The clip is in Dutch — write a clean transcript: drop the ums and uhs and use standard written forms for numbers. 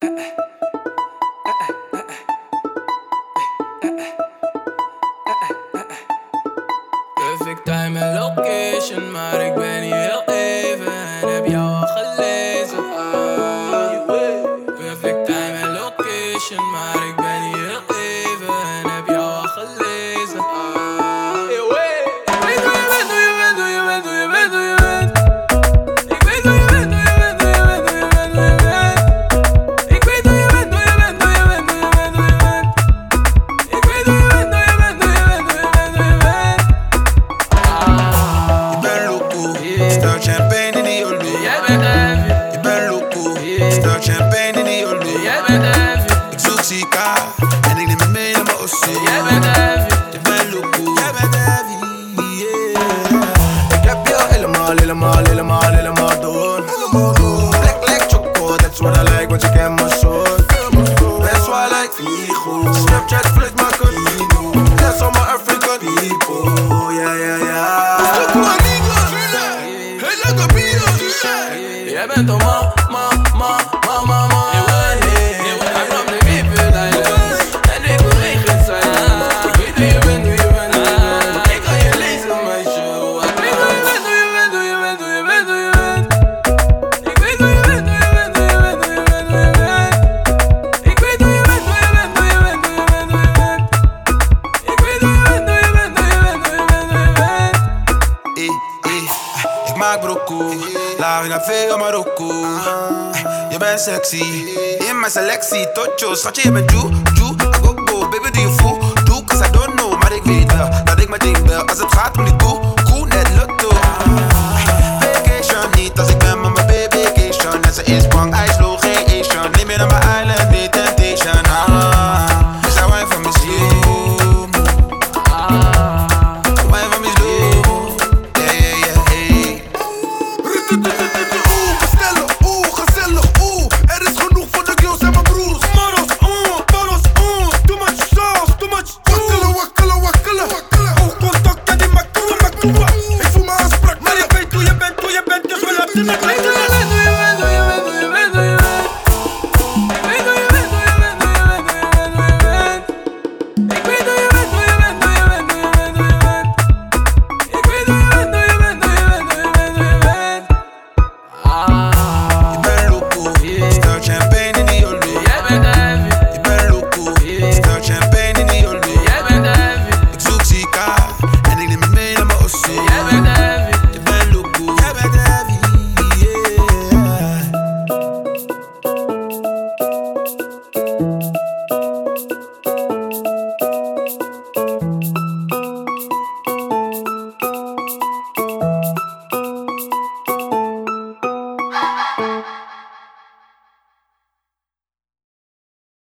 Perfect time en location, maar ik ben hier heel even en heb jou al gelezen. Perfect time en location, maar ik ben hier heel even en heb jou al gelezen. Stel champagne in die ollie. Jij bent heavy. Je bent loco. Stel champagne in die ollie. Jij bent heavy. Ik zoek Sika en ik neem je mee naar mijn ossie. Jij bent heavy. Je bent loco. Jij bent heavy, yeah. Ik heb jou helemaal door. Black like choco, that's what I like, want je kent mijn soort. Best wel like Figo. Snapchat flex maken Figo. That's all my African people, yeah. Jij bent een ma. Hij kwam de Griffin Islands en ik wil regen zijn. Ik weet hoe je bent, ik kan je lezen, meisje. Ik weet hoe je bent. Ik weet hoe je bent. Ik weet hoe je bent. Ik weet hoe je bent. Ik maak broco, laag naar veel Marokko. Je bent sexy, in mijn selectie. Totjo, schatje, je bent Joe. I go, baby, do you fool? Doe, cause I don't know, maar ik weet wel dat ik mijn ding bel. Als het gaat om die koe, net lotto. Vacation niet, als ik ben met mijn baby vacation. En ze is bang, ijsloog, geen Asian. Neem je naar mijn island, nee temptation. Is hij wijn van mijn ziel? Wijn van mijn ziel. Gezellig, er is genoeg voor de girls en mijn broers. Maros, too much sauce, too much. Wakkelen. Oogcontact, ja die makkelen. Ik voel me aansprak, maar ik weet hoe je bent, dus we laten het weten. Ha!